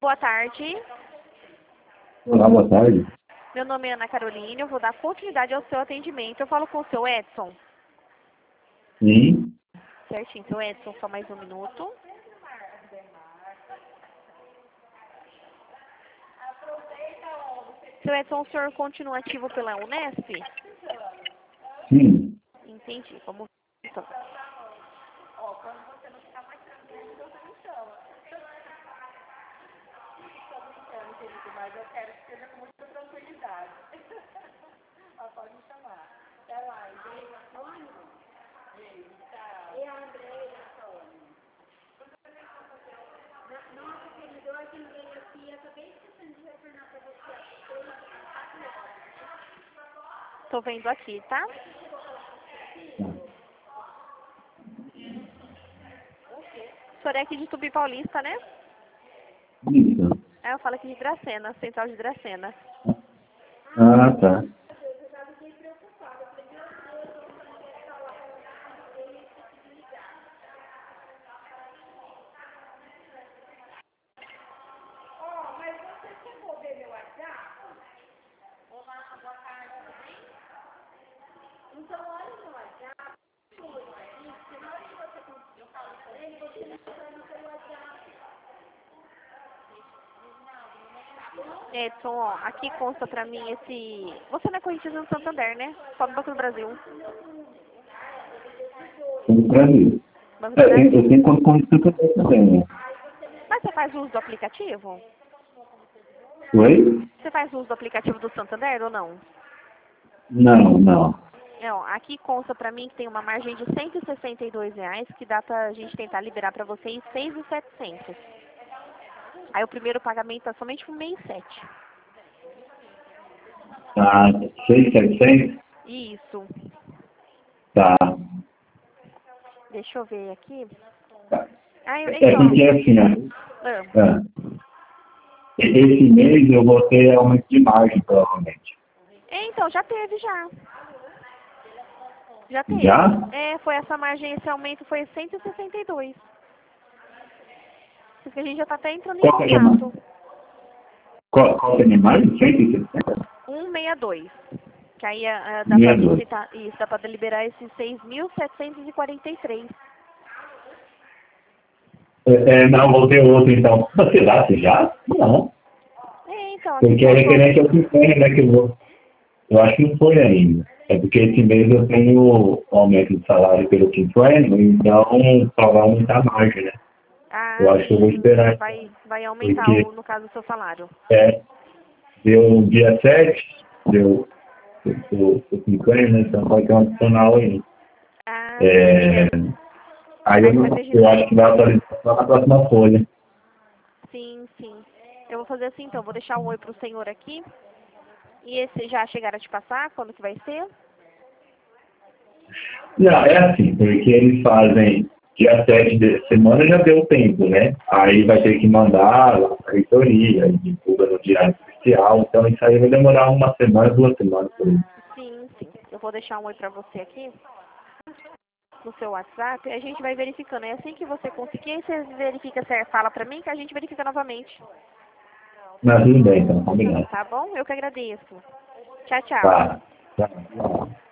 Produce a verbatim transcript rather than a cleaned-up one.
boa tarde. Olá, boa tarde. Meu nome é Ana Carolina, eu vou dar continuidade ao seu atendimento. Eu falo com o seu Edson. Sim. Certinho, seu Edson, só mais um minuto. Seu Edson, o senhor continua ativo pela Unesp? Sim. Entendi, vamos ver então. Mas eu quero que seja com muita tranquilidade. Pode me chamar. Até lá, e a Andréia, nossa, querido, hoje eu liguei aqui, eu acabei esquecendo de retornar para você. Tô vendo aqui, tá? O senhor é aqui de Tupi Paulista, né? Isso. É, eu falo aqui de Dracena, Central de Dracena. Ah, tá. Edson, ó, aqui consta pra mim esse... Você não é correntista do Santander, né? Só do Banco do Brasil. Tem Brasil. Banco do É, eu tenho- Brasil. eu tenho conta com Santander também, né? Mas você faz uso do aplicativo? Oi? Você faz uso do aplicativo do Santander ou não? Não, não. É, ó, aqui consta pra mim que tem uma margem de cento e sessenta e dois reais que dá pra gente tentar liberar pra você em seis mil e setecentos. Aí o primeiro pagamento tá somente por mês sete. Tá, seis, setecentos? Isso. Tá. Deixa eu ver aqui. Tá. Ah, eu- É então... porque assim, Ah, ó, é, esse mês eu vou ter aumento de margem, provavelmente. é, então, já teve, já. Já teve. Já? É, foi essa margem, esse aumento foi cento e sessenta e dois. Porque a gente já tá até entrando em Qual que é a minha contato. margem? Qual, qual que é a minha margem? cento e sessenta? cento e sessenta e dois. Que aí ah, dá pra sessenta e dois. gente tá, isso, dá pra liberar esses seis mil setecentos e quarenta e três. É, é, não, vou ter outro então. Você dá, você já? Não. É, então, aqui Porque a contou. referência é o que foi, né, que eu vou. Eu acho que não foi ainda. É porque esse mês eu tenho o aumento de salário pelo quinto ano, então só vai aumentar a margem, né? Ah, Eu acho que eu vou sim, esperar, vai, vai aumentar, porque o, no caso, o seu salário. é, deu dia sete, deu o quinto ano, né? Então vai ter um adicional aí. Ah, É, sim. aí eu, Aí você vai não, ver de eu novo. acho que vai atualizar só na próxima folha. Sim, sim. Eu vou fazer assim, então. Vou deixar um oi pro senhor aqui. E esse já chegaram a te passar? Quando que vai ser? Não, é assim, porque eles fazem dia sete de semana já deu tempo, né? Aí vai ter que mandar lá para a reitoria, e divulga no diário oficial, então isso aí vai demorar uma semana, duas semanas por aí. Sim, sim. Eu vou deixar um oi pra você aqui no seu WhatsApp e a gente vai verificando. É assim que você conseguir, você verifica, você fala pra mim que a gente verifica novamente. Mas tudo bem, então, combinado. Tá bom? Eu que agradeço. Tchau, tchau. Tá. Tá.